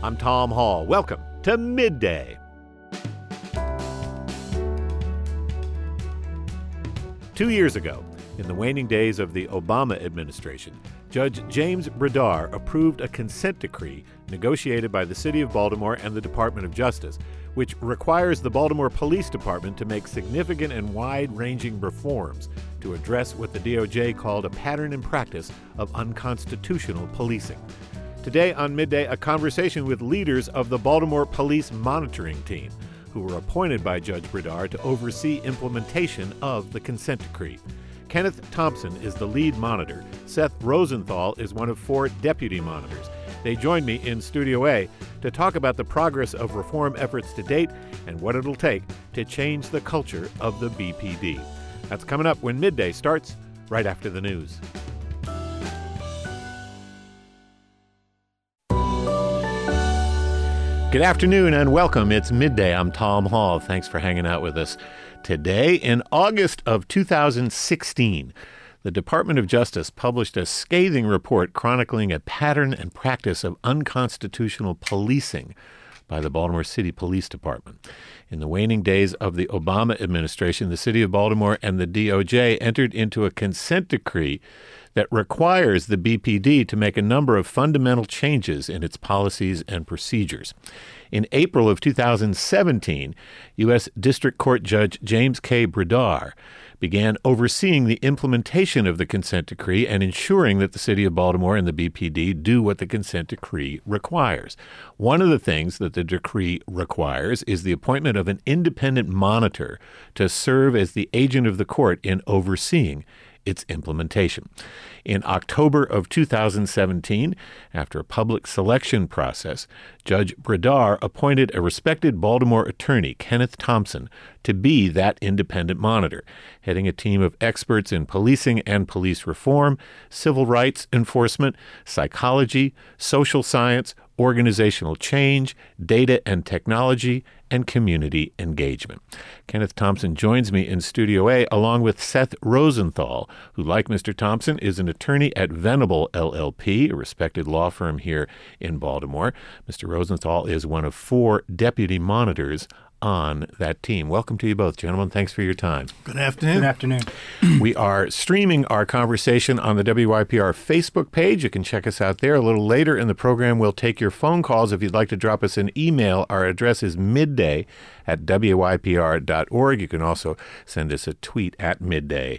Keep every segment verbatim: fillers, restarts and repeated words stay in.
I'm Tom Hall. Welcome to Midday. Two years ago, in the waning days of the Obama administration, Judge James Bradar approved a consent decree negotiated by the City of Baltimore and the Department of Justice, which requires the Baltimore Police Department to make significant and wide-ranging reforms to address what the D O J called a pattern and practice of unconstitutional policing. Today on Midday, a conversation with leaders of the Baltimore Police Monitoring Team, who were appointed by Judge Bradar to oversee implementation of the consent decree. Kenneth Thompson is the lead monitor. Seth Rosenthal is one of four deputy monitors. They joined me in Studio A to talk about the progress of reform efforts to date and what it'll take to change the culture of the B P D. That's coming up when Midday starts right after the news. Good afternoon and welcome. It's Midday. I'm Tom Hall. Thanks for hanging out with us today. In August of two thousand sixteen, the Department of Justice published a scathing report chronicling a pattern and practice of unconstitutional policing by the Baltimore City Police Department. In the waning days of the Obama administration, the City of Baltimore and the D O J entered into a consent decree that requires the B P D to make a number of fundamental changes in its policies and procedures. In April of two thousand seventeen, U S District Court Judge James K. Bradar began overseeing the implementation of the consent decree and ensuring that the City of Baltimore and the B P D do what the consent decree requires. One of the things that the decree requires is the appointment of an independent monitor to serve as the agent of the court in overseeing its implementation. In October of two thousand seventeen, after a public selection process, Judge Bradar appointed a respected Baltimore attorney, Kenneth Thompson, to be that independent monitor, heading a team of experts in policing and police reform, civil rights enforcement, psychology, social science, organizational change, data and technology, and community engagement. Kenneth Thompson joins me in Studio A along with Seth Rosenthal, who, like Mister Thompson, is an attorney at Venable L L P, a respected law firm here in Baltimore. Mister Rosenthal is one of four deputy monitors on that team. Welcome to you both, gentlemen. Thanks for your time. Good afternoon. Good afternoon. We are streaming our conversation on the W Y P R Facebook page. You can check us out there. A little later in the program, we'll take your phone calls. If you'd like to drop us an email, our address is midday at W Y P R dot org. You can also send us a tweet at midday.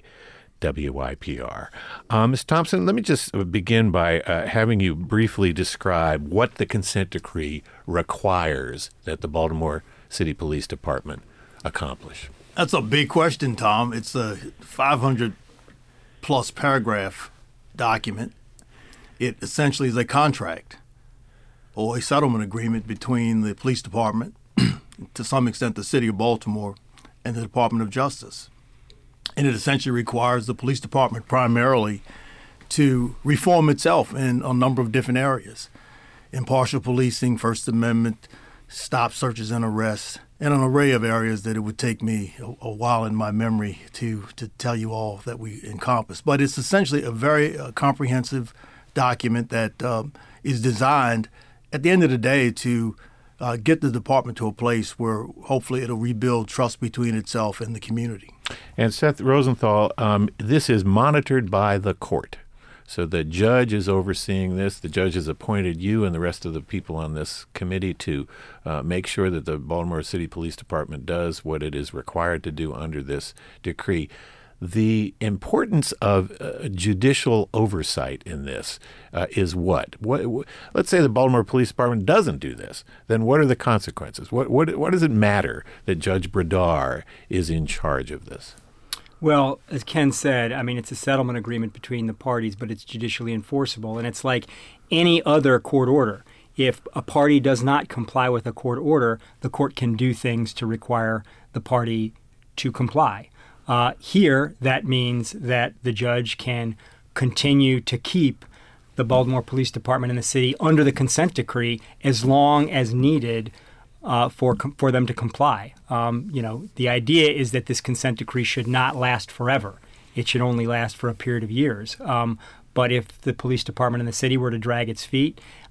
W Y P R. Uh, Miz Thompson, let me just begin by uh, having you briefly describe what the consent decree requires that the Baltimore City Police Department accomplish. That's a big question, Tom. It's a five hundred plus paragraph document. It essentially is a contract or a settlement agreement between the police department, to some extent the City of Baltimore, and the Department of Justice. And it essentially requires the police department primarily to reform itself in a number of different areas. Impartial policing, First Amendment, stop, searches, and arrests, and an array of areas that it would take me a, a while in my memory to, to tell you all that we encompass. But it's essentially a very uh, comprehensive document that um, is designed, at the end of the day, to uh, get the department to a place where hopefully it'll rebuild trust between itself and the community. And Seth Rosenthal, um, this is monitored by the court. So the judge is overseeing this. The judge has appointed you and the rest of the people on this committee to uh, make sure that the Baltimore City Police Department does what it is required to do under this decree. The importance of uh, judicial oversight in this uh, is what? What, what? Let's say the Baltimore Police Department doesn't do this. Then what are the consequences? What, what, what does it matter that Judge Bradar is in charge of this? Well, as Ken said, I mean, it's a settlement agreement between the parties, but it's judicially enforceable. And it's like any other court order. If a party does not comply with a court order, the court can do things to require the party to comply. Uh, here, that means that the judge can continue to keep the Baltimore Police Department and the city under the consent decree as long as needed uh, for com- for them to comply. Um, you know, the idea is that this consent decree should not last forever. It should only last for a period of years. Um, but if the police department and the city were to drag its feet,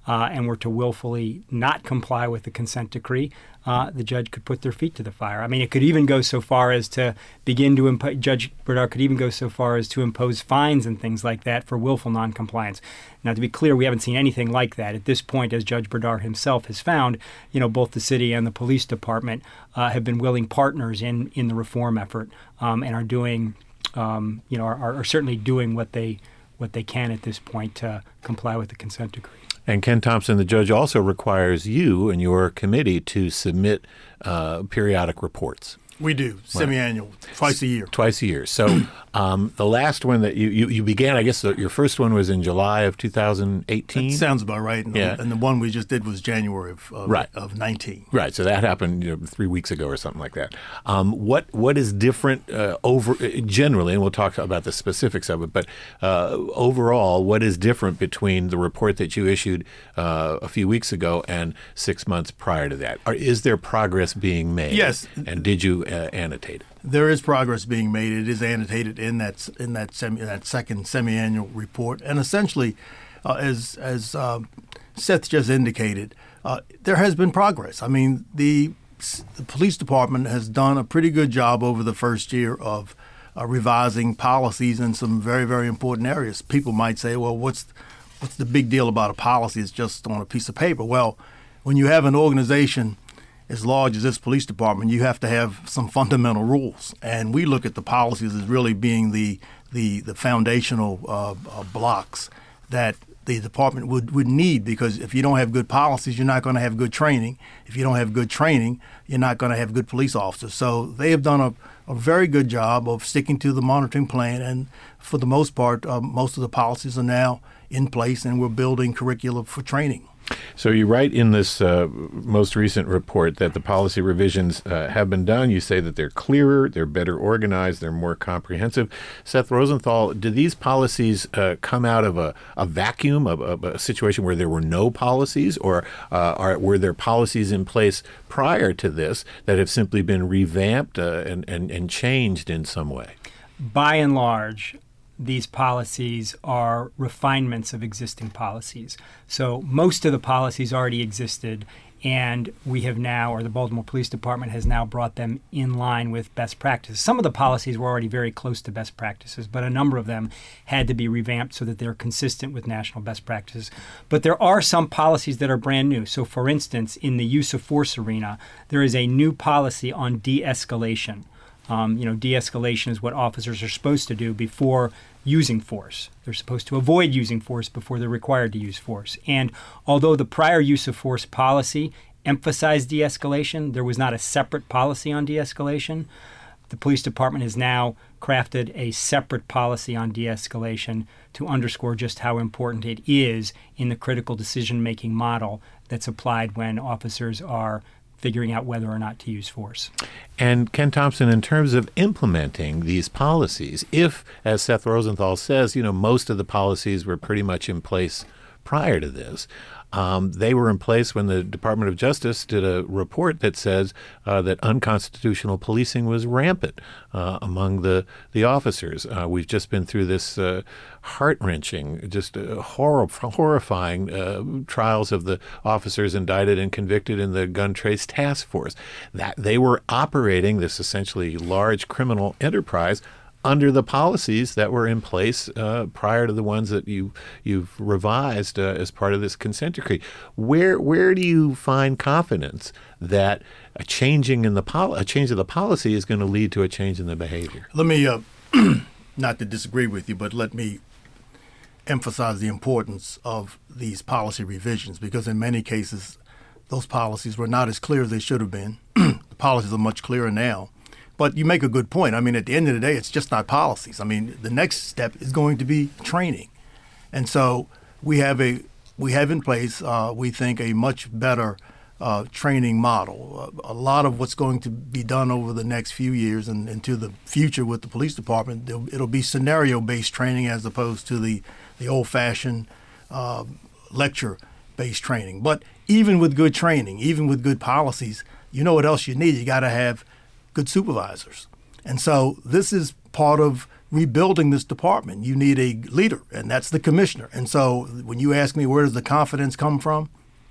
uh, and were to willfully not comply with the consent decree, uh, the judge could put their feet to the fire. I mean, it could even go so far as to begin to impose, Judge Berdar could even go so far as to impose fines and things like that for willful noncompliance. Now, to be clear, we haven't seen anything like that. At this point, as Judge Berdar himself has found, you know, both the city and the police department uh, have been willing partners in, in the reform effort um, and are doing, um, you know, are, are certainly doing what they what they can at this point to comply with the consent decree. And Ken Thompson, the judge, also requires you and your committee to submit uh, periodic reports. We do, semi-annual, twice a year. Twice a year. So um, the last one that you, you, you began, I guess the, your first one was in July of two thousand eighteen? That sounds about right. And, yeah. the, and the one we just did was January of, of, right. of nineteen. Right. So that happened you know, three weeks ago or something like that. Um, what What is different uh, over generally, and we'll talk about the specifics of it, but uh, overall, what is different between the report that you issued uh, a few weeks ago and six months prior to that? Or is there progress being made? Yes. And did you Uh, annotate it? There is progress being made. It is annotated in that in that semi, that second semi-annual report, and essentially, uh, as as uh, Seth just indicated, uh, there has been progress. I mean, the, the police department has done a pretty good job over the first year of uh, revising policies in some very very important areas. People might say, well, what's what's the big deal about a policy? It's just on a piece of paper. Well, when you have an organization as large as this police department, you have to have some fundamental rules. And we look at the policies as really being the the, the foundational uh, uh, blocks that the department would, would need, because if you don't have good policies, you're not going to have good training. If you don't have good training, you're not going to have good police officers. So they have done a, a very good job of sticking to the monitoring plan. And for the most part, uh, most of the policies are now in place, and we're building curricula for training. So you write in this uh, most recent report that the policy revisions uh, have been done. You say that they're clearer, they're better organized, they're more comprehensive. Seth Rosenthal, do these policies uh, come out of a, a vacuum, of, of a situation where there were no policies, or uh, are, were there policies in place prior to this that have simply been revamped uh, and, and, and changed in some way? By and large, these policies are refinements of existing policies. So most of the policies already existed, and we have now, or the Baltimore Police Department has now brought them in line with best practices. Some of the policies were already very close to best practices, but a number of them had to be revamped so that they're consistent with national best practices. But there are some policies that are brand new. So for instance, in the use of force arena, there is a new policy on de-escalation. Um, you know, de-escalation is what officers are supposed to do before using force. They're supposed to avoid using force before they're required to use force. And although the prior use of force policy emphasized de-escalation, there was not a separate policy on de-escalation. The police department has now crafted a separate policy on de-escalation to underscore just how important it is in the critical decision-making model that's applied when officers are figuring out whether or not to use force. And Ken Thompson, in terms of implementing these policies, if, as Seth Rosenthal says, you know, most of the policies were pretty much in place prior to this, um, they were in place when the Department of Justice did a report that says uh, that unconstitutional policing was rampant uh, among the, the officers. Uh, we've just been through this uh, heart-wrenching, just uh, horror, horrifying uh, trials of the officers indicted and convicted in the gun trace task force. That they were operating this essentially large criminal enterprise under the policies that were in place uh, prior to the ones that you you've revised uh, as part of this consent decree. Where where do you find confidence that a changing in the pol- a change of the policy is going to lead to a change in the behavior? Let me, uh, not to disagree with you, but let me emphasize the importance of these policy revisions, because in many cases, those policies were not as clear as they should have been. The policies are much clearer now. But you make a good point. I mean, at the end of the day, it's just not policies. I mean, the next step is going to be training. And so we have a we have in place, uh, we think, a much better uh, training model. Uh, a lot of what's going to be done over the next few years and into the future with the police department, it'll be scenario-based training as opposed to the, the old-fashioned uh, lecture-based training. But even with good training, even with good policies, you know what else you need? You got to have good supervisors. And so this is part of rebuilding this department. You need a leader, and that's the commissioner. And so when you ask me where does the confidence come from,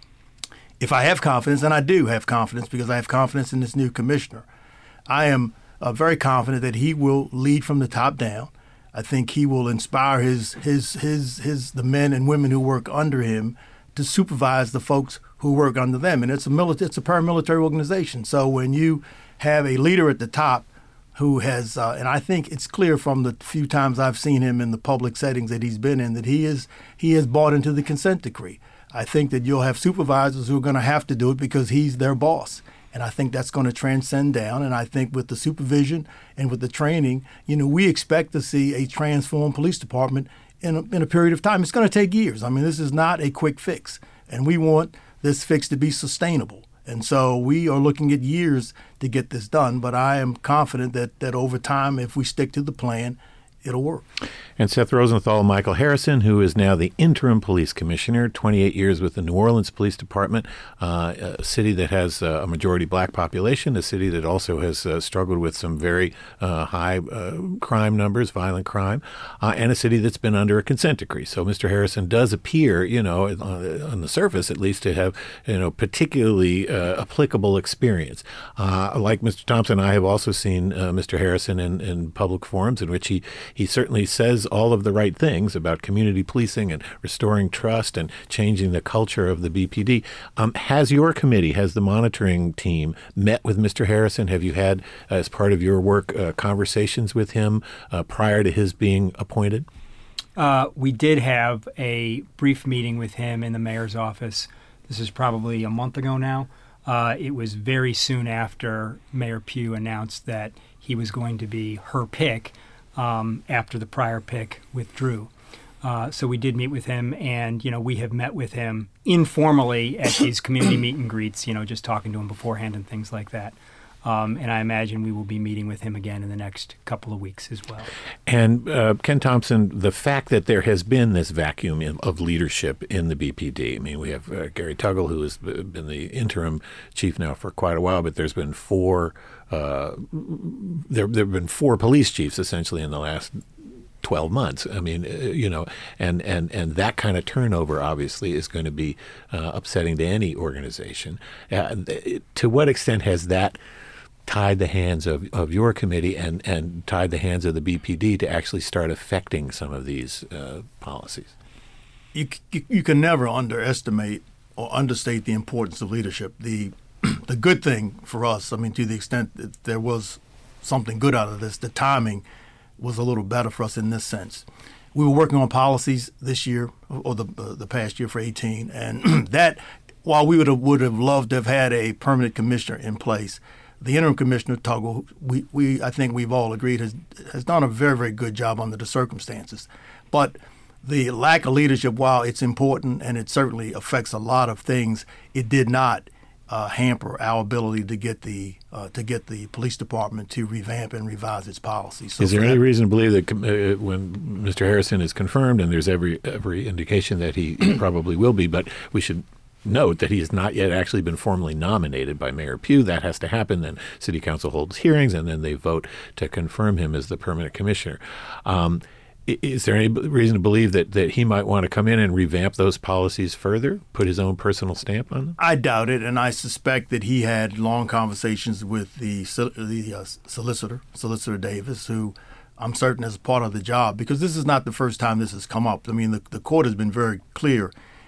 if I have confidence, and I do have confidence because I have confidence in this new commissioner, I am uh, very confident that he will lead from the top down. I think he will inspire his his his his the men and women who work under him to supervise the folks who work under them. And it's a military, it's a paramilitary organization. So when you have a leader at the top who has, uh, and I think it's clear from the few times I've seen him in the public settings that he's been in, that he is he has bought into the consent decree. I think that you'll have supervisors who are going to have to do it because he's their boss. And I think that's going to transcend down. And I think with the supervision and with the training, you know, we expect to see a transformed police department in a, in a period of time. It's going to take years. I mean, this is not a quick fix. And we want this fix to be sustainable. And so we are looking at years to get this done. But I am confident that, that over time, if we stick to the plan, it'll work. And Seth Rosenthal, Michael Harrison, who is now the interim police commissioner, twenty-eight years with the New Orleans Police Department, uh, a city that has uh, a majority black population, a city that also has uh, struggled with some very uh, high uh, crime numbers, violent crime, uh, and a city that's been under a consent decree. So Mister Harrison does appear, you know, on, on the surface at least, to have, you know, particularly uh, applicable experience. Uh, like Mister Thompson, I have also seen uh, Mister Harrison in, in public forums in which he He certainly says all of the right things about community policing and restoring trust and changing the culture of the B P D. Um, has your committee, has the monitoring team met with Mister Harrison? Have you had, as part of your work, uh, conversations with him uh, prior to his being appointed? Uh, we did have a brief meeting with him in the mayor's office. This is probably a month ago now. Uh, it was very soon after Mayor Pugh announced that he was going to be her pick. Um, after the prior pick withdrew. Uh, so we did meet with him, and, you know, we have met with him informally at these community meet and greets, you know, just talking to him beforehand and things like that. Um, and I imagine we will be meeting with him again in the next couple of weeks as well. And uh, Ken Thompson, the fact that there has been this vacuum in, of leadership in the B P D. I mean, we have uh, Gary Tuggle, who has been the interim chief now for quite a while, but there's been four. Uh, there there have been four police chiefs essentially in the last twelve months. I mean, uh, you know, and, and, and that kind of turnover obviously is going to be uh, upsetting to any organization. Uh, to what extent has that tied the hands of, of your committee and, and tied the hands of the B P D to actually start affecting some of these uh, policies? You, you you can never underestimate or understate the importance of leadership. The the good thing for us, I mean, to the extent that there was something good out of this, the timing was a little better for us in this sense. We were working on policies this year, or the uh, the past year for eighteen, and that, while we would have would have loved to have had a permanent commissioner in place, the interim commissioner, Tuggle, we, we I think we've all agreed has has done a very, very good job under the circumstances. But the lack of leadership, while it's important and it certainly affects a lot of things, it did not Uh, hamper our ability to get the uh, to get the police department to revamp and revise its policies. So is there that, any reason to believe that uh, when Mister Harrison is confirmed, and there's every every indication that he probably will be, but we should note that he has not yet actually been formally nominated by Mayor Pugh. That has to happen. Then City Council holds hearings, and then they vote to confirm him as the permanent commissioner. Um, Is there any reason to believe that, that he might want to come in and revamp those policies further, put his own personal stamp on them? I doubt it, and I suspect that he had long conversations with the the uh, solicitor, Solicitor Davis, who I'm certain is part of the job, because this is not the first time this has come up. I mean, the, the court has been very clear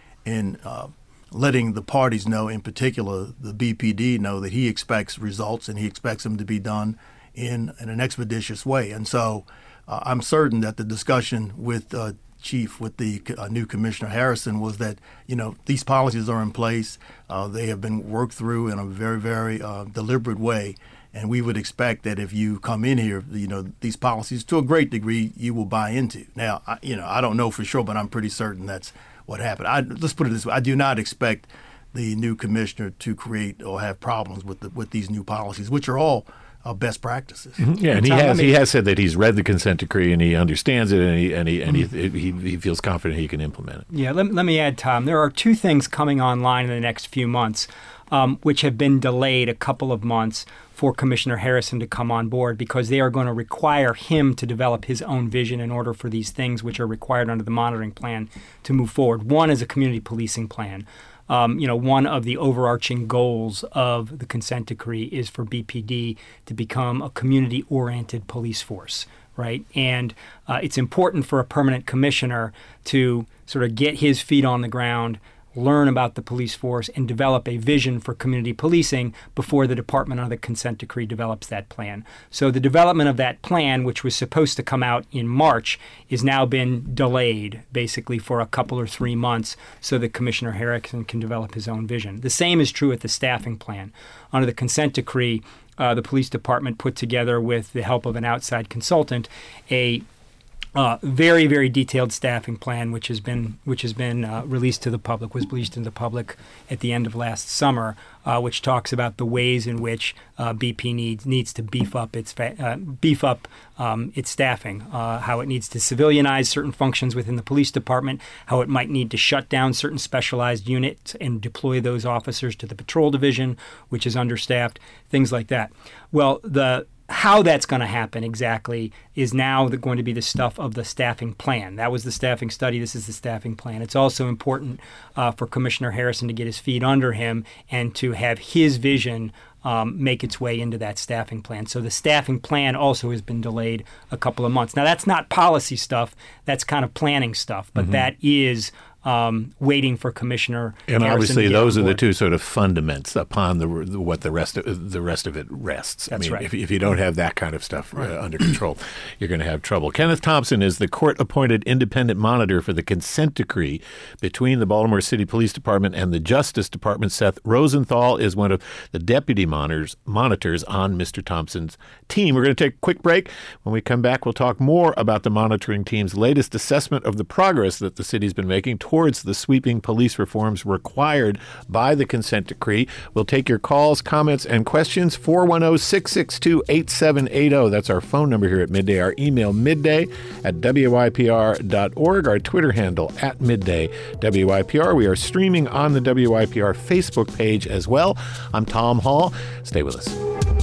in uh, letting the parties know, in particular the B P D, know that he expects results and he expects them to be done in, in an expeditious way. And so Uh, I'm certain that the discussion with uh, Chief, with the uh, new Commissioner Harrison, was that, you know, these policies are in place. Uh, they have been worked through in a very, very uh, deliberate way. And we would expect that if you come in here, you know, these policies, to a great degree, you will buy into. Now, I, you know, I don't know for sure, but I'm pretty certain that's what happened. I, let's put it this way. I do not expect the new commissioner to create or have problems with the, with these new policies, which are all Uh, best practices. Mm-hmm. Yeah, and he has he has said that he's read the consent decree and he understands it, and he and he and mm-hmm. he, he he feels confident he can implement it. Yeah, let, let me add, Tom. There are two things coming online in the next few months. um, which have been delayed a couple of months for Commissioner Harrison to come on board because they are going to require him to develop his own vision in order for these things which are required under the monitoring plan to move forward. One is a community policing plan. Um, you know, one of the overarching goals of the consent decree is for B P D to become a community-oriented police force, right? And uh, it's important for a permanent commissioner to sort of get his feet on the ground, learn about the police force, and develop a vision for community policing before the department under the consent decree develops that plan. So the development of that plan, which was supposed to come out in March, is now been delayed basically for a couple or three months so that Commissioner Harrison can develop his own vision. The same is true with the staffing plan. Under the consent decree, uh, the police department put together, with the help of an outside consultant, a Uh, very, very detailed staffing plan, which has been which has been uh, released to the public, was released to the public at the end of last summer, uh, which talks about the ways in which uh, B P needs needs to beef up its fa- uh, beef up um, its staffing, uh, how it needs to civilianize certain functions within the police department, how it might need to shut down certain specialized units and deploy those officers to the patrol division, which is understaffed, things like that. Well, the how that's going to happen exactly is now the, going to be the stuff of the staffing plan. That was the staffing study. This is the staffing plan. It's also important uh, for Commissioner Harrison to get his feet under him and to have his vision um, make its way into that staffing plan. So the staffing plan also has been delayed a couple of months. Now, that's not policy stuff. That's kind of planning stuff. But mm-hmm. that is Um, waiting for Commissioner and Harrison obviously to get those on are the board. two sort of fundaments upon the what the rest of the rest of it rests. That's I mean, right. if, if you don't have that kind of stuff uh, under control, you're going to have trouble. Kenneth Thompson is the court-appointed independent monitor for the consent decree between the Baltimore City Police Department and the Justice Department. Seth Rosenthal is one of the deputy monitors monitors on Mister Thompson's team. We're going to take a quick break. When we come back, we'll talk more about the monitoring team's latest assessment of the progress that the city's been making towards the sweeping police reforms required by the consent decree. We'll take your calls, comments, and questions. four one zero, six six two, eight seven eight zero. That's our phone number here at Midday. Our email, midday at W I P R dot org. Our Twitter handle, at Midday W I P R. We are streaming on the W I P R Facebook page as well. I'm Tom Hall. Stay with us.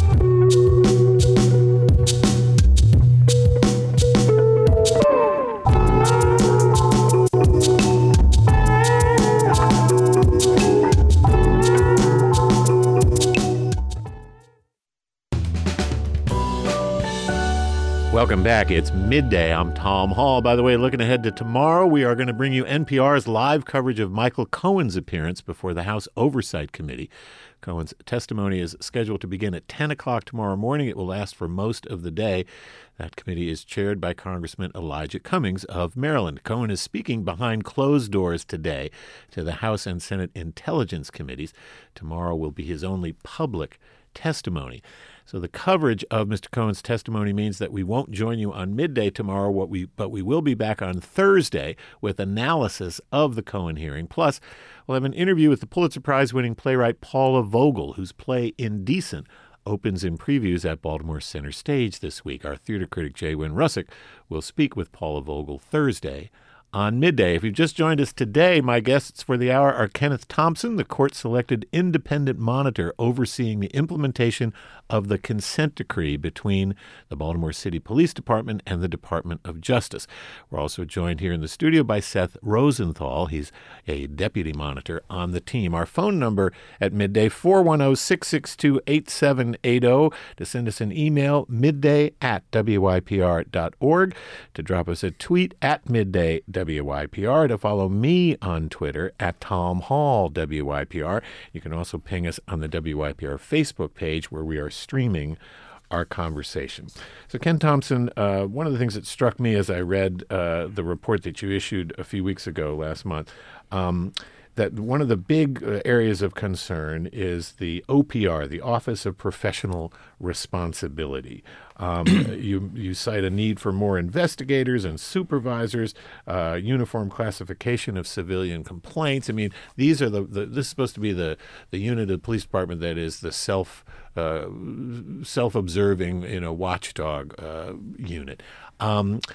Welcome back. It's Midday. I'm Tom Hall. By the way, looking ahead to tomorrow, we are going to bring you N P R's live coverage of Michael Cohen's appearance before the House Oversight Committee. Cohen's testimony is scheduled to begin at ten o'clock tomorrow morning. It will last for most of the day. That committee is chaired by Congressman Elijah Cummings of Maryland. Cohen is speaking behind closed doors today to the House and Senate Intelligence Committees. Tomorrow will be his only public testimony. So the coverage of Mister Cohen's testimony means that we won't join you on Midday tomorrow, what we, but we will be back on Thursday with analysis of the Cohen hearing. Plus, we'll have an interview with the Pulitzer Prize-winning playwright Paula Vogel, whose play Indecent opens in previews at Baltimore Center Stage this week. Our theater critic Jay Wynn Russick will speak with Paula Vogel Thursday on Midday. If you've just joined us today, my guests for the hour are Kenneth Thompson, the court-selected independent monitor overseeing the implementation of the consent decree between the Baltimore City Police Department and the Department of Justice. We're also joined here in the studio by Seth Rosenthal. He's a deputy monitor on the team. Our phone number at Midday, four one zero, six six two, eight seven eight zero. To send us an email, midday at W I P R dot org. To drop us a tweet at Midday W I P R. To follow me on Twitter at Tom Hall W I P R. You can also ping us on the W I P R Facebook page where we are streaming our conversation. So Ken Thompson, uh, one of the things that struck me as I read uh, the report that you issued a few weeks ago last month, um, that one of the big uh, areas of concern is the O P R, the Office of Professional Responsibility. Um, you you cite a need for more investigators and supervisors, uh, uniform classification of civilian complaints. I mean, these are the, the this is supposed to be the, the unit of the police department that is the self uh, self-observing, you know, watchdog uh, unit. Um,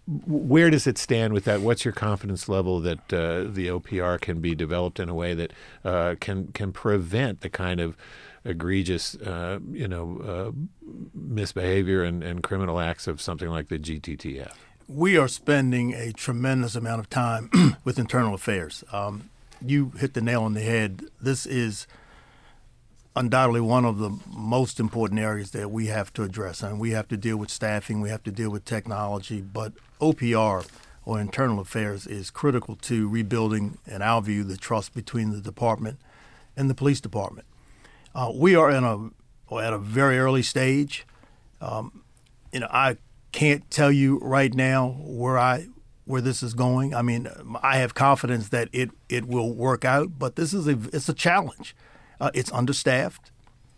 where does it stand with that? What's your confidence level that uh, the O P R can be developed in a way that uh, can can prevent the kind of egregious, uh, you know, uh, misbehavior and, and criminal acts of something like the G T T F? We are spending a tremendous amount of time with internal affairs. Um, you hit the nail on the head. This is undoubtedly one of the most important areas that we have to address. And we have to deal with staffing, we have to deal with technology, but O P R, or internal affairs, is critical to rebuilding, in our view, the trust between the department and the police department. Uh, we are in a at a very early stage. Um, you know, I can't tell you right now where I where this is going. I mean, I have confidence that it it will work out, but this is a it's a challenge. Uh, it's understaffed.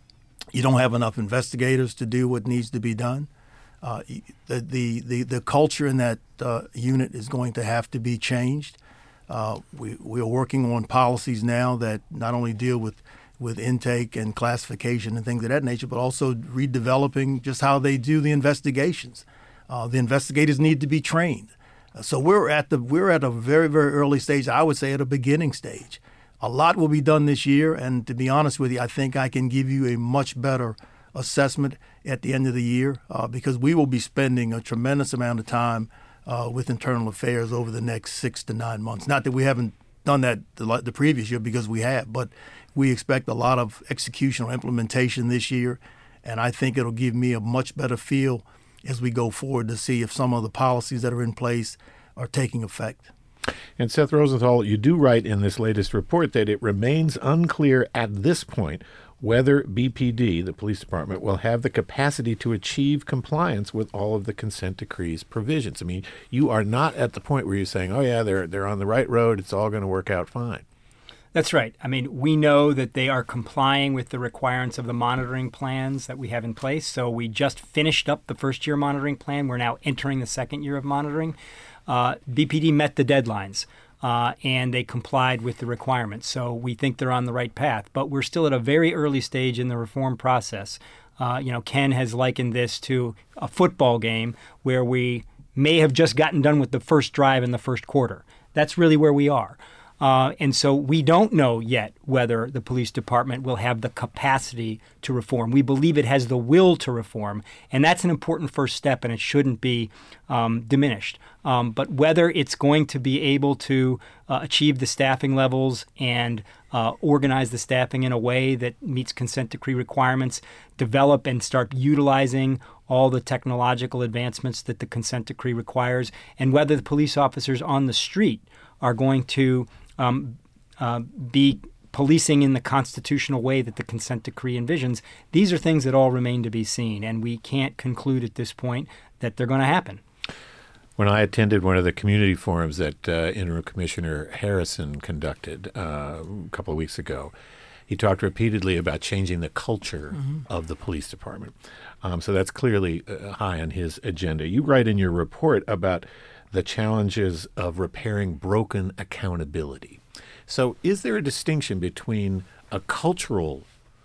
You don't have enough investigators to do what needs to be done. Uh, the, the the the culture in that uh, unit is going to have to be changed. Uh, we we are working on policies now that not only deal with with intake and classification and things of that nature, but also redeveloping just how they do the investigations. Uh, the investigators need to be trained. Uh, so we're at the we're at a very very early stage. I would say at a beginning stage. A lot will be done this year, and to be honest with you, I think I can give you a much better assessment at the end of the year uh, because we will be spending a tremendous amount of time uh, with internal affairs over the next six to nine months. Not that we haven't done that the, the previous year, because we have, but we expect a lot of execution or implementation this year, and I think it'll give me a much better feel as we go forward to see if some of the policies that are in place are taking effect. And Seth Rosenthal, you do write in this latest report that it remains unclear at this point whether B P D, the police department, will have the capacity to achieve compliance with all of the consent decree's provisions. I mean, you are not at the point where you're saying, oh, yeah, they're they're on the right road, it's all going to work out fine. That's right. I mean, we know that they are complying with the requirements of the monitoring plans that we have in place. So we just finished up the first year monitoring plan. We're now entering the second year of monitoring. Uh, B P D met the deadlines, uh, and they complied with the requirements. So we think they're on the right path. But we're still at a very early stage in the reform process. Uh, you know, Ken has likened this to a football game where we may have just gotten done with the first drive in the first quarter. That's really where we are. Uh, and so we don't know yet whether the police department will have the capacity to reform. We believe it has the will to reform, and that's an important first step, and it shouldn't be um, diminished. Um, but whether it's going to be able to uh, achieve the staffing levels and uh, organize the staffing in a way that meets consent decree requirements, develop and start utilizing all the technological advancements that the consent decree requires, and whether the police officers on the street are going to Um, uh, be policing in the constitutional way that the consent decree envisions. These are things that all remain to be seen, and we can't conclude at this point that they're going to happen. When I attended one of the community forums that uh, Interim Commissioner Harrison conducted uh, a couple of weeks ago, he talked repeatedly about changing the culture mm-hmm. of the police department. Um, so that's clearly uh, high on his agenda. You write in your report about the challenges of repairing broken accountability. So is there a distinction between a cultural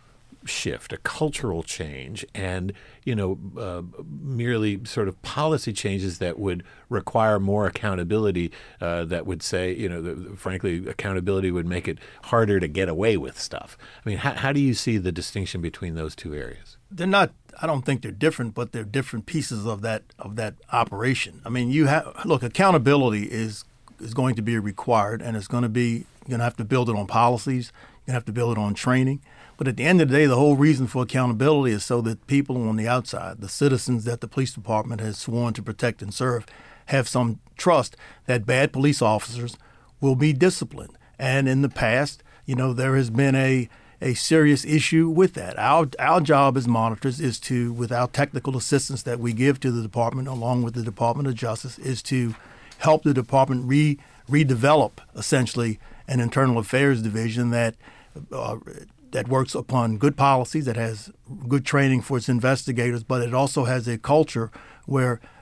shift, a cultural change, and, you know, uh, merely sort of policy changes that would require more accountability, uh, that would say, you know, the, frankly, accountability would make it harder to get away with stuff? I mean, how, how do you see the distinction between those two areas? They're not, I don't think they're different, but they're different pieces of that of that operation. I mean, you have, look, accountability is is going to be required, and it's going to be, you're going to have to build it on policies, you're going to have to build it on training. But at the end of the day, the whole reason for accountability is so that people on the outside, the citizens that the police department has sworn to protect and serve, have some trust that bad police officers will be disciplined. And in the past, you know, there has been a a serious issue with that. Our our job as monitors is to, with our technical assistance that we give to the department, along with the Department of Justice, is to help the department re redevelop essentially an internal affairs division that uh, that works upon good policies, that has good training for its investigators, but it also has a culture where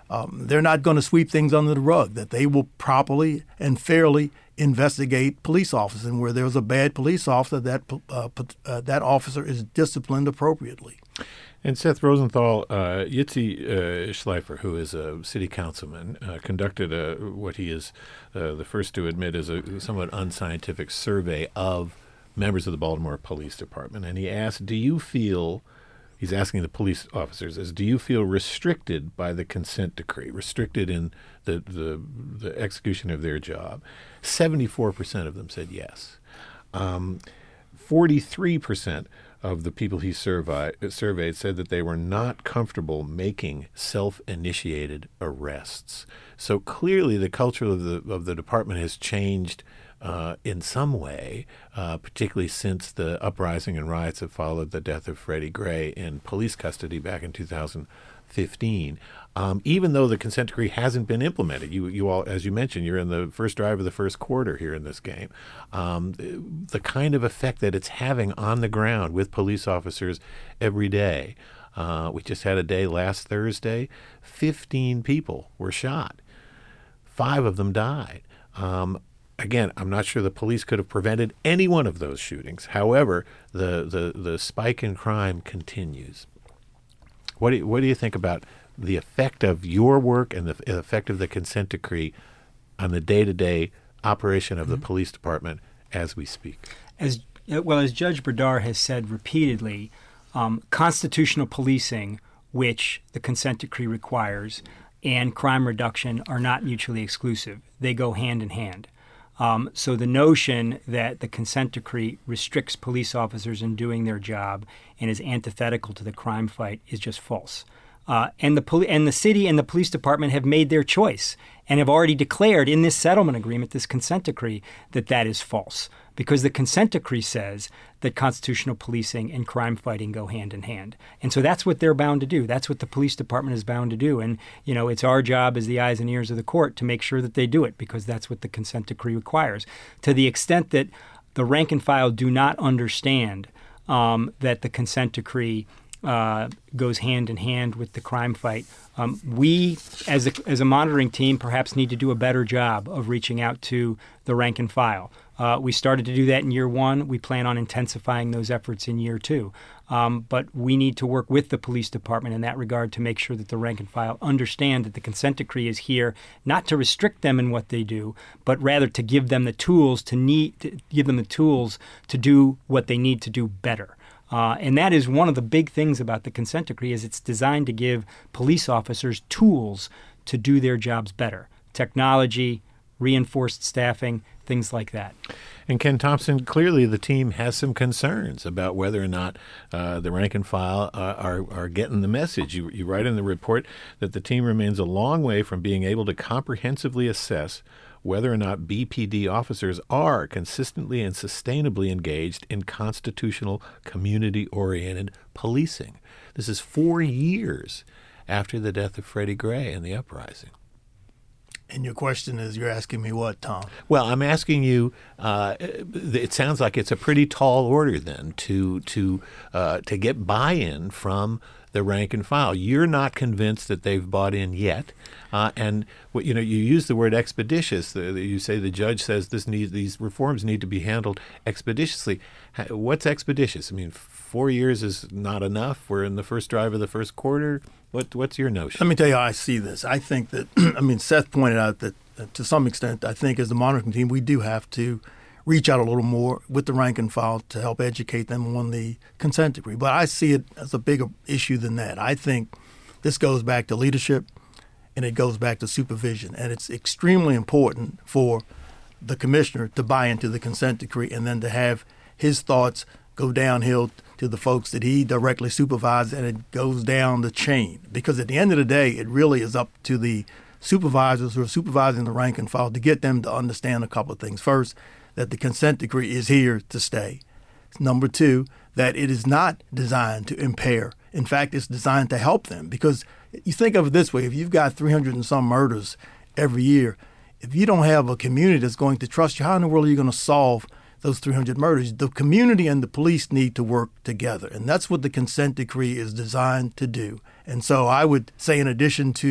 um, they're not going to sweep things under the rug, that they will properly and fairly investigate police officers. And where there's a bad police officer, that uh, uh, that officer is disciplined appropriately. And Seth Rosenthal, uh, Yitzi uh, Schleifer, who is a city councilman, uh, conducted a, what he is uh, the first to admit is a somewhat unscientific survey of members of the Baltimore Police Department. And he asked, do you feel, he's asking the police officers, is do you feel restricted by the consent decree, restricted in the, the, the execution of their job? seventy-four percent of them said yes. Um, forty-three percent of the people he survey, surveyed said that they were not comfortable making self-initiated arrests. So clearly the culture of the of the department has changed uh, in some way, uh, particularly since the uprising and riots that followed the death of Freddie Gray in police custody back in two thousand fifteen. Um, even though the consent decree hasn't been implemented, you you all, as you mentioned, you're in the first drive of the first quarter here in this game. Um, the, the kind of effect that it's having on the ground with police officers every day. Uh, we just had a day last Thursday. fifteen people were shot. Five of them died. Um, Again, I'm not sure the police could have prevented any one of those shootings. However, the the, the spike in crime continues. What do you, what do you think about the effect of your work and the effect of the consent decree on the day-to-day operation of mm-hmm. the police department as we speak? As well, as Judge Berdar has said repeatedly, um, constitutional policing, which the consent decree requires, and crime reduction are not mutually exclusive. They go hand in hand. Um, so the notion that the consent decree restricts police officers in doing their job and is antithetical to the crime fight is just false. Uh, and the poli- and the city and the police department have made their choice and have already declared in this settlement agreement, this consent decree, that that is false. Because the consent decree says that constitutional policing and crime fighting go hand in hand. And so that's what they're bound to do. That's what the police department is bound to do. And, you know, it's our job as the eyes and ears of the court to make sure that they do it, because that's what the consent decree requires. To the extent that the rank and file do not understand um, that the consent decree uh, goes hand in hand with the crime fight, um, we, as a, as a monitoring team, perhaps need to do a better job of reaching out to the rank and file. Uh, we started to do that in year one. We plan on intensifying those efforts in year two. Um, but we need to work with the police department in that regard to make sure that the rank and file understand that the consent decree is here not to restrict them in what they do, but rather to give them the tools to need to give them the tools to do what they need to do better. Uh, and that is one of the big things about the consent decree, is it's designed to give police officers tools to do their jobs better. Technology, reinforced staffing, things like that. And Ken Thompson, clearly the team has some concerns about whether or not uh, the rank and file uh, are, are getting the message. You, you write in the report that the team remains a long way from being able to comprehensively assess whether or not B P D officers are consistently and sustainably engaged in constitutional, community-oriented policing. This is four years after the death of Freddie Gray and the uprising. And your question is, you're asking me what, Tom? Well, I'm asking you, uh, it sounds like it's a pretty tall order then to to uh, to get buy-in from the rank and file. You're not convinced that they've bought in yet. Uh, and what, you know, you use the word expeditious. The, the, you say the judge says this needs, these reforms need to be handled expeditiously. What's expeditious? I mean, four years is not enough. We're in the first drive of the first quarter. What What's your notion? Let me tell you how I see this. I think that, I mean, Seth pointed out that uh, to some extent, I think as the monitoring team, we do have to reach out a little more with the rank and file to help educate them on the consent decree. But I see it as a bigger issue than that. I think this goes back to leadership and it goes back to supervision. And it's extremely important for the commissioner to buy into the consent decree and then to have his thoughts go downhill to the folks that he directly supervises, and it goes down the chain. Because at the end of the day, it really is up to the supervisors who are supervising the rank and file to get them to understand a couple of things. First, that the consent decree is here to stay. Number two, that it is not designed to impair. In fact, it's designed to help them. Because you think of it this way, if you've got three hundred and some murders every year, if you don't have a community that's going to trust you, how in the world are you going to solve those three hundred murders? The community and the police need to work together. And that's what the consent decree is designed to do. And so I would say, in addition to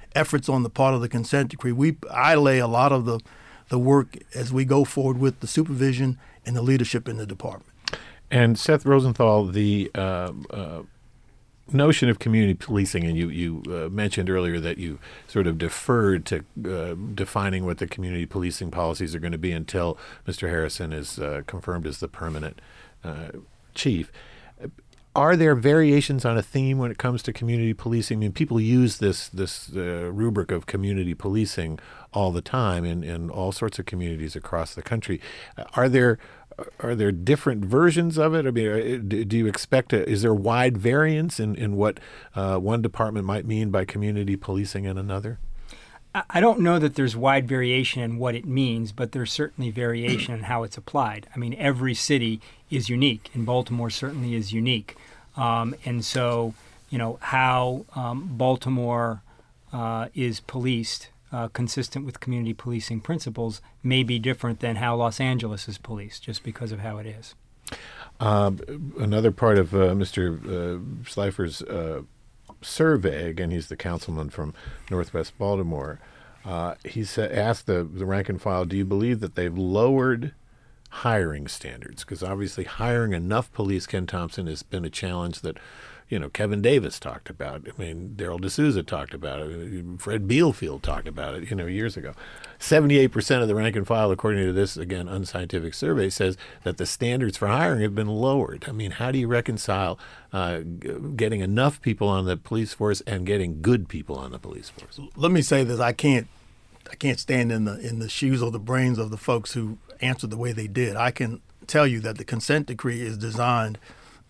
efforts on the part of the consent decree. We I lay a lot of the the work as we go forward with the supervision and the leadership in the department. And Seth Rosenthal, the uh, uh, notion of community policing, and you, you uh, mentioned earlier that you sort of deferred to uh, defining what the community policing policies are going to be until Mister Harrison is uh, confirmed as the permanent uh, chief. Are there variations on a theme when it comes to community policing? I mean, people use this this uh, rubric of community policing all the time in, in all sorts of communities across the country. Are there are there different versions of it? I mean, do you expect a, is there wide variance in, in what uh, one department might mean by community policing and another? I don't know that there's wide variation in what it means, but there's certainly variation in how it's applied. I mean, every city is unique, and Baltimore certainly is unique. Um, and so, you know, how um, Baltimore uh, is policed, uh, consistent with community policing principles, may be different than how Los Angeles is policed, just because of how it is. Uh, another part of uh, Mister Uh, Schleifer's uh, survey, again, he's the councilman from Northwest Baltimore, uh, he's uh, asked the, the rank and file, do you believe that they've lowered hiring standards? Because obviously hiring enough police, Ken Thompson, has been a challenge that, you know, Kevin Davis talked about. I mean, Daryl D'Souza talked about it. Fred Beelfield talked about it, you know, years ago. seventy-eight percent of the rank and file, according to this, again, unscientific survey, says that the standards for hiring have been lowered. I mean, how do you reconcile uh, g- getting enough people on the police force and getting good people on the police force? Let me say this: I can't, I can't stand in the in the shoes or the brains of the folks who answered the way they did. I can tell you that the consent decree is designed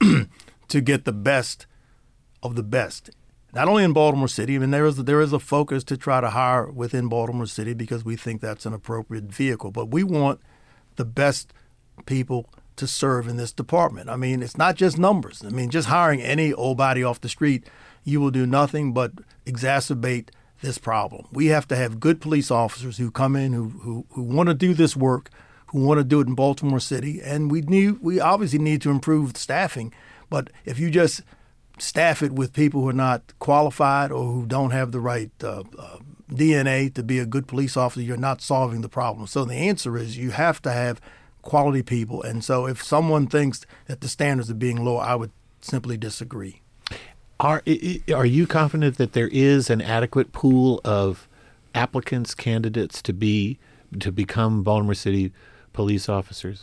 to get the best of the best, not only in Baltimore City. I mean, there is there is a focus to try to hire within Baltimore City because we think that's an appropriate vehicle. But we want the best people to serve in this department. I mean, it's not just numbers. I mean, just hiring any old body off the street, you will do nothing but exacerbate this problem. We have to have good police officers who come in, who who, who want to do this work, who want to do it in Baltimore City, and we need we obviously need to improve the staffing. But if you just staff it with people who are not qualified or who don't have the right uh, uh, D N A to be a good police officer, you're not solving the problem. So the answer is you have to have quality people. And so if someone thinks that the standards are being low, I would simply disagree. Are are you confident that there is an adequate pool of applicants, candidates to be to become Baltimore City police officers?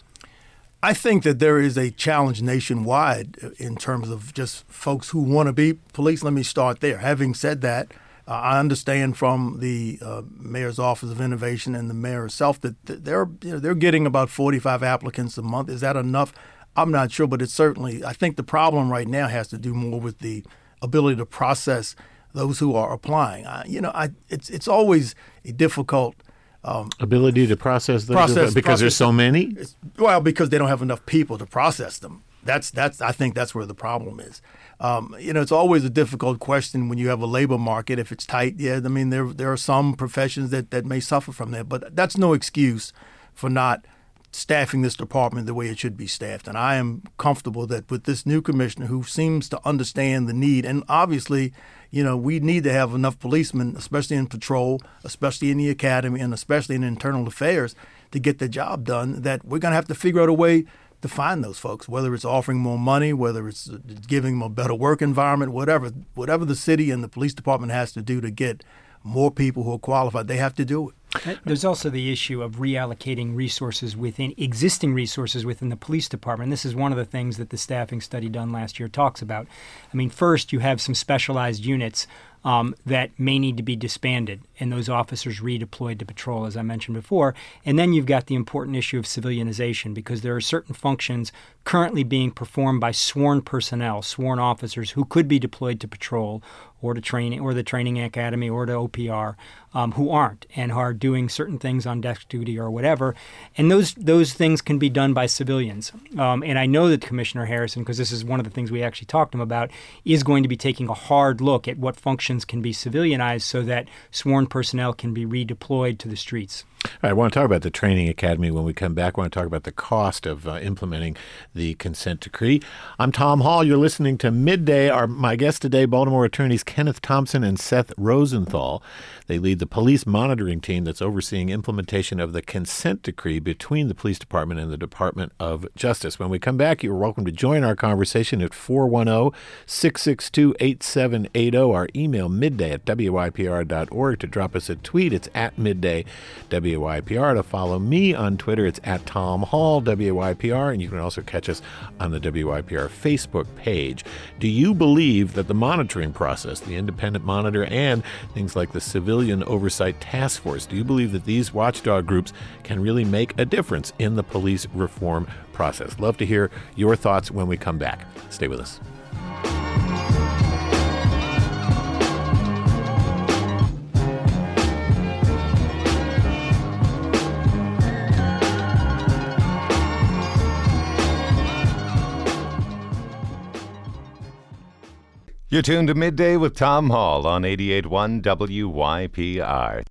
I think that there is a challenge nationwide in terms of just folks who want to be police. Let me start there. Having said that, uh, I understand from the uh, Mayor's Office of Innovation and the mayor herself that they're you know, they're getting about forty-five applicants a month. Is that enough? I'm not sure, but it's certainly. I think the problem right now has to do more with the ability to process those who are applying. I, you know, I, it's it's always a difficult. Um, Ability to process them process, because process there's so many? It's, well, because they don't have enough people to process them. That's that's. I think that's where the problem is. Um, you know, it's always a difficult question when you have a labor market. If it's tight, yeah, I mean, there there are some professions that, that may suffer from that, but that's no excuse for not staffing this department the way it should be staffed. And I am comfortable that with this new commissioner who seems to understand the need, and obviously, you know, we need to have enough policemen, especially in patrol, especially in the academy, and especially in internal affairs to get the job done, that we're going to have to figure out a way to find those folks, whether it's offering more money, whether it's giving them a better work environment, whatever. Whatever the city and the police department has to do to get more people who are qualified, they have to do it. There's also the issue of reallocating resources within existing resources within the police department. This is one of the things that the staffing study done last year talks about. I mean, first, you have some specialized units um, that may need to be disbanded and those officers redeployed to patrol, as I mentioned before. And then you've got the important issue of civilianization, because there are certain functions currently being performed by sworn personnel, sworn officers who could be deployed to patrol or to training or the training academy or to O P R, um, who aren't and are doing certain things on desk duty or whatever. And those those things can be done by civilians. Um, and I know that Commissioner Harrison, because this is one of the things we actually talked to him about, is going to be taking a hard look at what functions can be civilianized so that sworn personnel can be redeployed to the streets. All right, I want to talk about the training academy when we come back. I want to talk about the cost of uh, implementing the consent decree. I'm Tom Hall. You're listening to Midday. Our my guests today, Baltimore attorneys Kenneth Thompson and Seth Rosenthal. They lead the police monitoring team that's overseeing implementation of the consent decree between the police department and the Department of Justice. When we come back, you're welcome to join our conversation at four one zero, six six two, eight seven eight zero. Our email, midday at W I P R dot org. To drop us a tweet, it's at midday W I P R. To follow me on Twitter, it's at Tom Hall, W I P R. And you can also catch us on the W I P R Facebook page. Do you believe that the monitoring process, the independent monitor, and things like the Civilian Oversight Task Force, do you believe that these watchdog groups can really make a difference in the police reform process? Love to hear your thoughts when we come back. Stay with us. You're tuned to Midday with Tom Hall on eighty-eight point one W Y P R.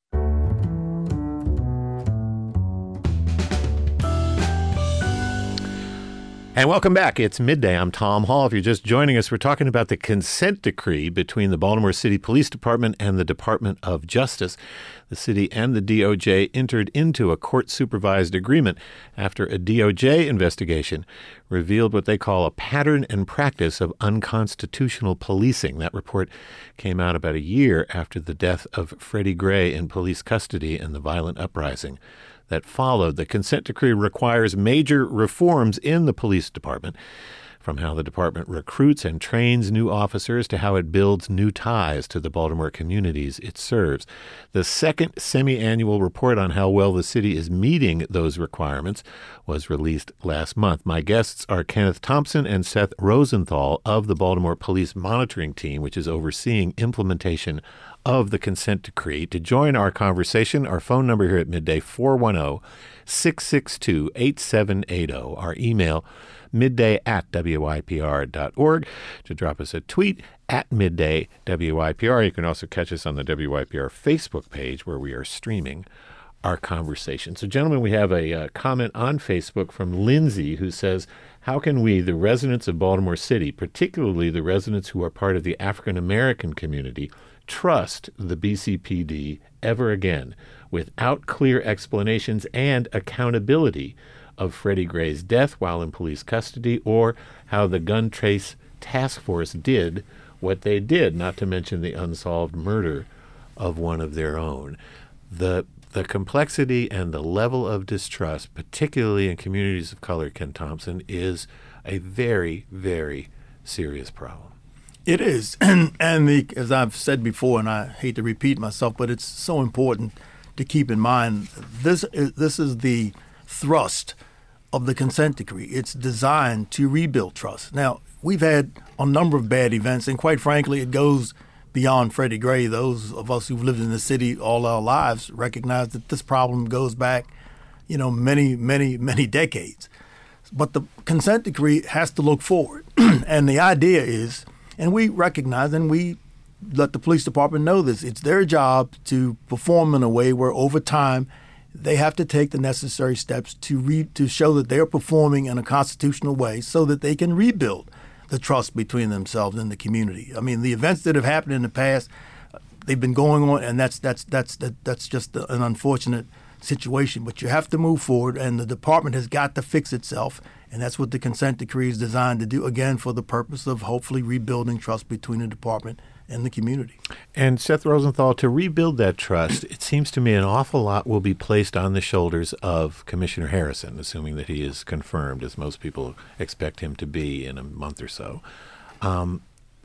And welcome back. It's Midday. I'm Tom Hall. If you're just joining us, we're talking about the consent decree between the Baltimore City Police Department and the Department of Justice. The city and the D O J entered into a court-supervised agreement after a D O J investigation revealed what they call a pattern and practice of unconstitutional policing. That report came out about a year after the death of Freddie Gray in police custody and the violent uprising that followed. The consent decree requires major reforms in the police department, from how the department recruits and trains new officers to how it builds new ties to the Baltimore communities it serves. The second semi-annual report on how well the city is meeting those requirements was released last month. My guests are Kenneth Thompson and Seth Rosenthal of the Baltimore Police Monitoring Team, which is overseeing implementation of the consent decree. To join our conversation, our phone number here at Midday, four one zero, six six two, eight seven eight zero. Our email, midday at W I P R dot org. To drop us a tweet, at midday W I P R. You can also catch us on the W I P R Facebook page where we are streaming our conversation. So, gentlemen, we have a uh, comment on Facebook from Lindsay who says, how can we, the residents of Baltimore City, particularly the residents who are part of the African-American community, trust the B C P D ever again without clear explanations and accountability of Freddie Gray's death while in police custody, or how the Gun Trace Task Force did what they did, not to mention the unsolved murder of one of their own. The the complexity and the level of distrust, particularly in communities of color, Ken Thompson, is a very, very serious problem. It is, and and the, as I've said before, and I hate to repeat myself, but it's so important to keep in mind, this is, this is the thrust of the consent decree. It's designed to rebuild trust. Now, we've had a number of bad events, and quite frankly, it goes beyond Freddie Gray. Those of us who've lived in the city all our lives recognize that this problem goes back, you know, many, many, many decades. But the consent decree has to look forward, and the idea is, and we recognize and we let the police department know this, it's their job to perform in a way where over time they have to take the necessary steps to re- to show that they're performing in a constitutional way so that they can rebuild the trust between themselves and the community. I mean, the events that have happened in the past, they've been going on, and that's that's that's that, that's just an unfortunate situation. But you have to move forward, and the department has got to fix itself. And that's what the consent decree is designed to do, again, for the purpose of hopefully rebuilding trust between the department and the community. And Seth Rosenthal, to rebuild that trust, it seems to me an awful lot will be placed on the shoulders of Commissioner Harrison, assuming that he is confirmed, as most people expect him to be in a month or so. Um,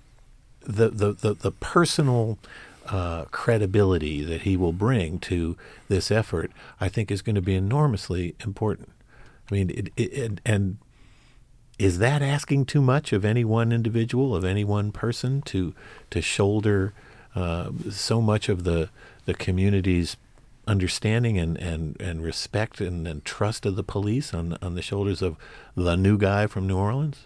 the, the, the, the personal uh, credibility that he will bring to this effort, I think, is going to be enormously important. I mean, it, it, it, and is that asking too much of any one individual, of any one person, to to shoulder uh, so much of the the community's understanding and, and, and respect and, and trust of the police on on the shoulders of the new guy from New Orleans?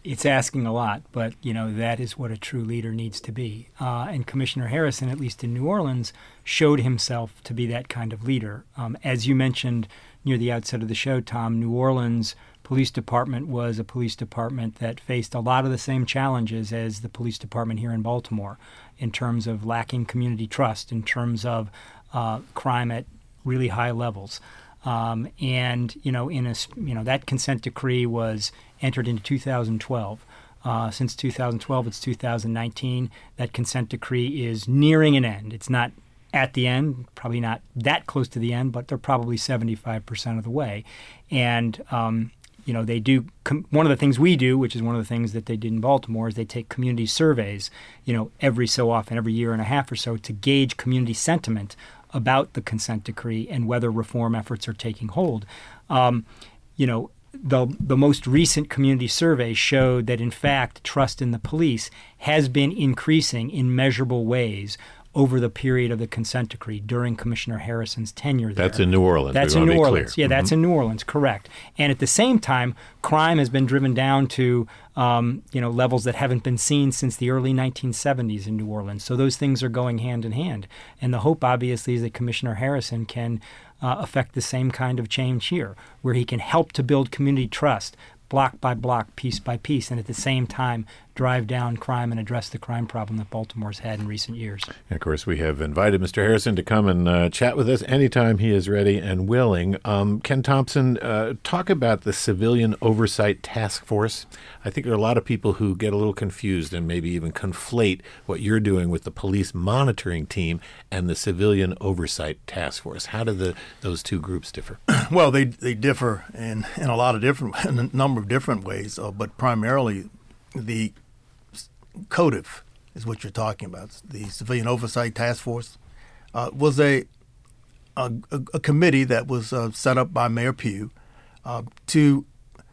it's asking a lot, but, you know, that is what a true leader needs to be. Uh, and Commissioner Harrison, at least in New Orleans, showed himself to be that kind of leader. Um, as you mentioned near the outset of the show, Tom, New Orleans Police Department was a police department that faced a lot of the same challenges as the police department here in Baltimore in terms of lacking community trust, in terms of uh, crime at really high levels. Um, and, you know, in a, you know, that consent decree was entered into two thousand twelve. Uh, since two thousand twelve, it's two thousand nineteen. That consent decree is nearing an end. It's not at the end, probably not that close to the end, but they're probably seventy-five percent of the way. And, um, you know, they do com- one of the things we do, which is one of the things that they did in Baltimore, is they take community surveys, you know, every so often, every year and a half or so, to gauge community sentiment about the consent decree and whether reform efforts are taking hold. Um, you know, the the most recent community survey showed that, in fact, trust in the police has been increasing in measurable ways over the period of the consent decree during Commissioner Harrison's tenure there. That's in New Orleans. That's we in want New to be Orleans. clear. Yeah, that's Mhm. in New Orleans, correct. And at the same time, crime has been driven down to um, you know levels that haven't been seen since the early nineteen seventies in New Orleans. So those things are going hand in hand. And the hope, obviously, is that Commissioner Harrison can uh, affect the same kind of change here, where he can help to build community trust, block by block, piece by piece, and at the same time drive down crime and address the crime problem that Baltimore's had in recent years. And of course, we have invited Mister Harrison to come and uh, chat with us anytime he is ready and willing. Um, Ken Thompson, uh, talk about the Civilian Oversight Task Force. I think there are a lot of people who get a little confused and maybe even conflate what you're doing with the police monitoring team and the Civilian Oversight Task Force. How do the those two groups differ? Well, they they differ in, in a lot of different, in a number of different ways, uh, but primarily the CODIF is what you're talking about. The Civilian Oversight Task Force uh, was a, a a committee that was uh, set up by Mayor Pugh uh, to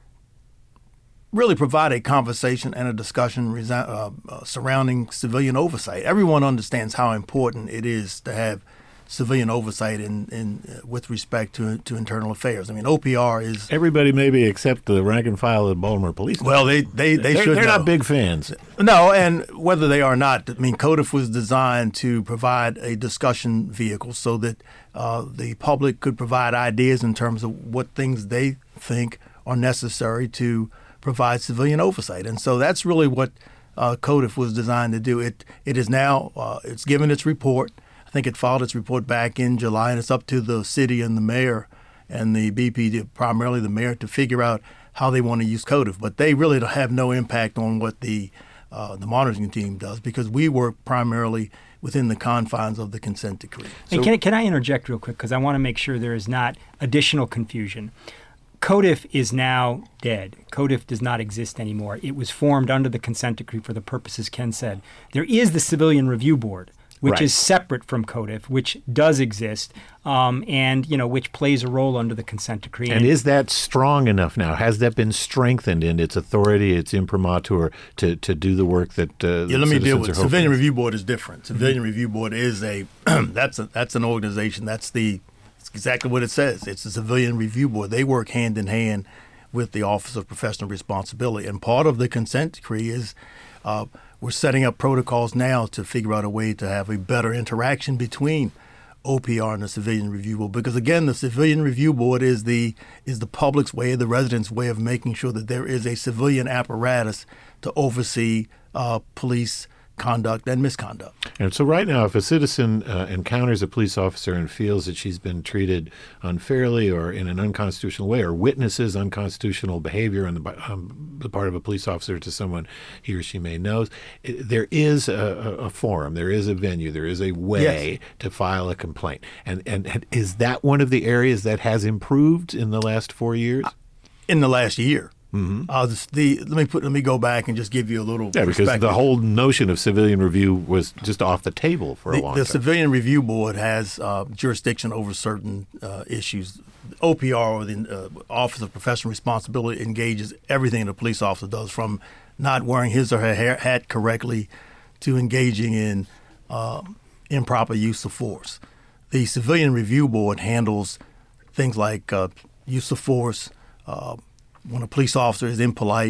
really provide a conversation and a discussion resi- uh, uh, surrounding civilian oversight. Everyone understands how important it is to have civilian oversight in, in uh, with respect to to internal affairs. I mean, O P R is Everybody maybe except the rank and file of the Baltimore Police. well, they they, they they're, should They're know. not big fans. No, and whether they are not, I mean, CODIF was designed to provide a discussion vehicle so that uh, the public could provide ideas in terms of what things they think are necessary to provide civilian oversight. And so that's really what uh, CODIF was designed to do. It It is now, uh, it's given its report. I think it filed its report back in July, and it's up to the city and the mayor and the B P, to, primarily the mayor, to figure out how they want to use CODIF. But they really don't have no impact on what the uh, the monitoring team does, because we work primarily within the confines of the consent decree. And can, can I interject real quick, because I want to make sure there is not additional confusion. CODIF is now dead. CODIF does not exist anymore. It was formed under the consent decree for the purposes Ken said. There is the Civilian Review Board, which Right. is separate from CODIF, which does exist, um, and you know which plays a role under the consent decree. And is that strong enough now? Has that been strengthened in its authority, its imprimatur, to, to do the work that uh, Yeah, let me deal with it. Civilian Review Board is different. Civilian mm-hmm. Review Board is a that's a that's an organization. That's the that's exactly what it says. It's the Civilian Review Board. They work hand in hand with the Office of Professional Responsibility, and part of the consent decree is uh, we're setting up protocols now to figure out a way to have a better interaction between O P R and the Civilian Review Board. Because again, the Civilian Review Board is the is the public's way, the residents' way of making sure that there is a civilian apparatus to oversee uh, police conduct and misconduct. And so right now, if a citizen uh, encounters a police officer and feels that she's been treated unfairly or in an unconstitutional way, or witnesses unconstitutional behavior on the, um, the part of a police officer to someone he or she may know, it, there is a, a forum, there is a venue, there is a way Yes. to file a complaint. And, and is that one of the areas that has improved in the last four years? In the last year. Mm-hmm. Uh, the, the let me put let me go back and just give you a little Yeah, because perspective. the whole notion of civilian review was just off the table for a The, long the time. Civilian Review Board has uh, jurisdiction over certain uh, issues. O P R, or the uh, Office of Professional Responsibility, engages everything a police officer does, from not wearing his or her hair, hat correctly to engaging in um, improper use of force. The Civilian Review Board handles things like uh, use of force, uh, when a police officer is impolite,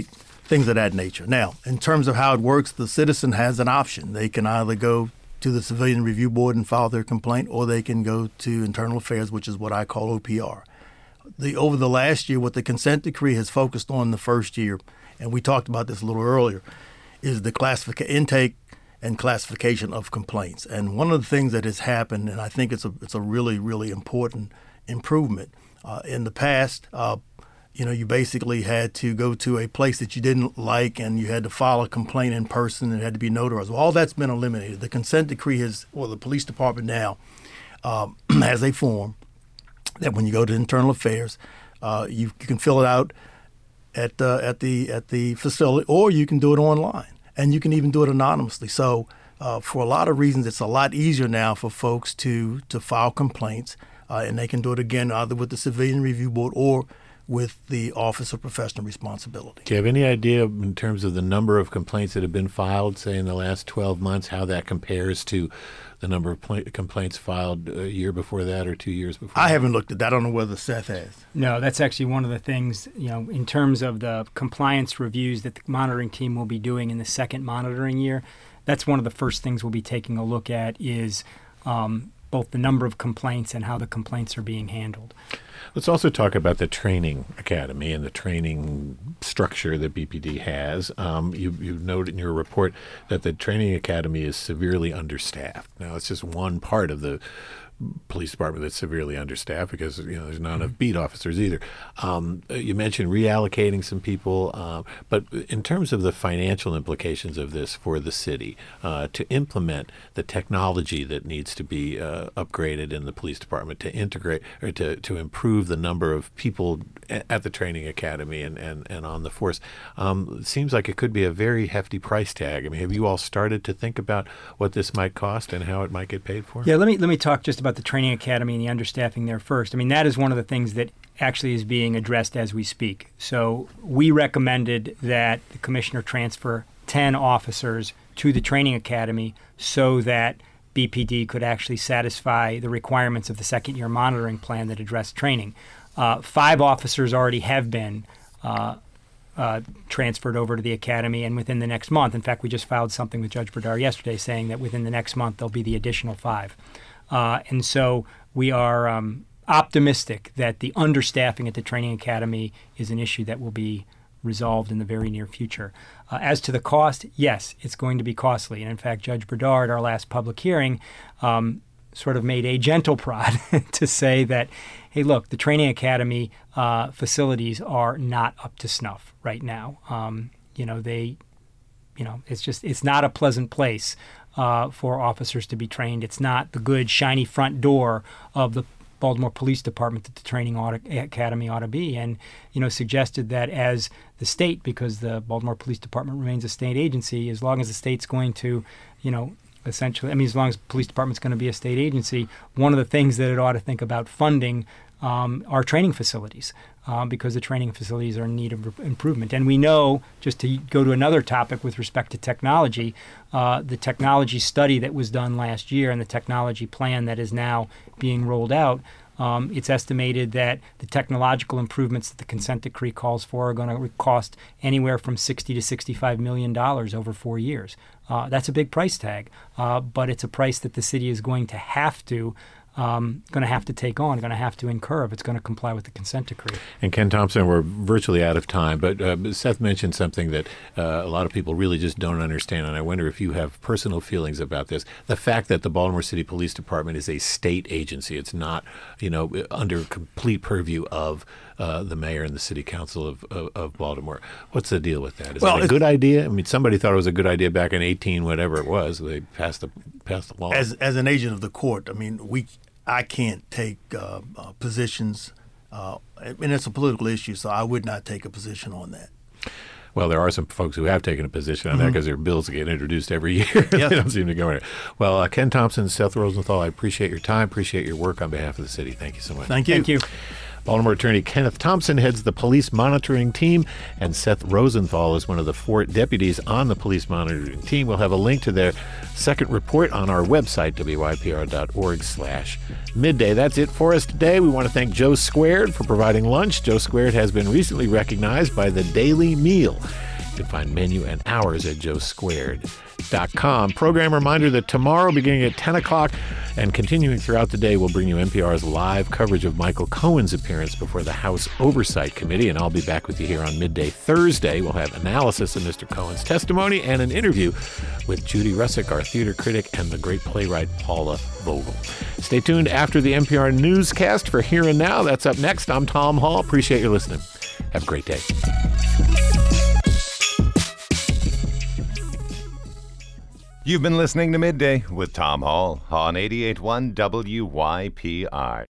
things of that nature. Now, in terms of how it works, the citizen has an option. They can either go to the Civilian Review Board and file their complaint, or they can go to Internal Affairs, which is what I call O P R. The, over the last year, what the consent decree has focused on the first year, and we talked about this a little earlier, is the classific- intake and classification of complaints. And one of the things that has happened, and I think it's a it's a really, really important improvement, uh, in the past, uh, you know, you basically had to go to a place that you didn't like and you had to file a complaint in person and it had to be notarized. Well, all that's been eliminated. The consent decree has, well, the police department now um, has a form that when you go to Internal Affairs, uh, you, you can fill it out at uh, at the at the facility, or you can do it online, and you can even do it anonymously. So uh, for a lot of reasons, it's a lot easier now for folks to to file complaints, uh, and they can do it again either with the Civilian Review Board or with the Office of Professional Responsibility. Do you have any idea in terms of the number of complaints that have been filed, say, in the last twelve months, how that compares to the number of pl- complaints filed a year before that or two years before I that? haven't looked at that. I don't know whether Seth has. No, that's actually one of the things, you know, in terms of the compliance reviews that the monitoring team will be doing in the second monitoring year. That's one of the first things we'll be taking a look at is um, both the number of complaints and how the complaints are being handled. Let's also talk about the training academy and the training structure that B P D has. Um, you, you note in your report that the training academy is severely understaffed. Now, it's just one part of the police department that's severely understaffed because, you know, there's not enough beat officers either. Um, you mentioned reallocating some people, uh, but in terms of the financial implications of this for the city, uh, to implement the technology that needs to be uh, upgraded in the police department, to integrate or to, to improve the number of people at the training academy and, and, and on the force, um, it seems like it could be a very hefty price tag. I mean, have you all started to think about what this might cost and how it might get paid for? Yeah, let me let me talk just about the training academy and the understaffing there first. I mean, that is one of the things that actually is being addressed as we speak. So we recommended that the commissioner transfer ten officers to the training academy so that B P D could actually satisfy the requirements of the second year monitoring plan that addressed training. Uh, five officers already have been uh, uh, transferred over to the academy, and within the next month, in fact, we just filed something with Judge Berdar yesterday saying that within the next month there'll be the additional five. Uh, and so we are um, optimistic that the understaffing at the training academy is an issue that will be resolved in the very near future. Uh, as to the cost, yes, it's going to be costly. And in fact, Judge Berdar at our last public hearing um, sort of made a gentle prod to say that, hey, look, the training academy uh, facilities are not up to snuff right now. Um, you know, they, you know, it's just, it's not a pleasant place uh, for officers to be trained. It's not the good, shiny front door of the Baltimore Police Department that the training ought to, academy ought to be, and you know suggested that as the state, because the Baltimore Police Department remains a state agency, as long as the state's going to, you know, essentially, I mean, as long as the police department's going to be a state agency, one of the things that it ought to think about funding um, are training facilities, um, because the training facilities are in need of improvement. And we know, just to go to another topic with respect to technology, uh, the technology study that was done last year and the technology plan that is now being rolled out, um, it's estimated that the technological improvements that the consent decree calls for are going to cost anywhere from sixty to sixty-five million dollars over four years. Uh, that's a big price tag, uh, but it's a price that the city is going to have to Um, going to have to take on, going to have to incur if it's going to comply with the consent decree. And Ken Thompson, we're virtually out of time, but uh, Seth mentioned something that uh, a lot of people really just don't understand, and I wonder if you have personal feelings about this. The fact that the Baltimore City Police Department is a state agency. It's not, you know, under complete purview of uh, the mayor and the city council of, of, of Baltimore. What's the deal with that? Is well, that a good idea? I mean, somebody thought it was a good idea back in eighteen, whatever it was. They passed the passed the law. As as an agent of the court, I mean, we I can't take uh, uh, positions, uh, and it's a political issue, so I would not take a position on that. Well, there are some folks who have taken a position on Mm-hmm. that because their bills get introduced every year. Yes. They don't seem to go anywhere. Well, uh, Ken Thompson, Seth Rosenthal, I appreciate your time, appreciate your work on behalf of the city. Thank you so much. Thank you. Thank you. Baltimore Attorney Kenneth Thompson heads the police monitoring team, and Seth Rosenthal is one of the four deputies on the police monitoring team. We'll have a link to their second report on our website, W Y P R dot org slash midday. That's it for us today. We want to thank Joe Squared for providing lunch. Joe Squared has been recently recognized by the Daily Meal. can find menu and hours at joe squared dot com. Program reminder that tomorrow, beginning at ten o'clock and continuing throughout the day, we'll bring you N P R's live coverage of Michael Cohen's appearance before the House Oversight Committee, and I'll be back with you here on Midday Thursday. We'll have analysis of Mister Cohen's testimony and an interview with Judy Russick, our theater critic, and the great playwright Paula Vogel. Stay tuned after the N P R newscast for Here and Now. That's up next. I'm Tom Hall. Appreciate you listening. Have a great day. You've been listening to Midday with Tom Hall on eighty-eight point one W Y P R.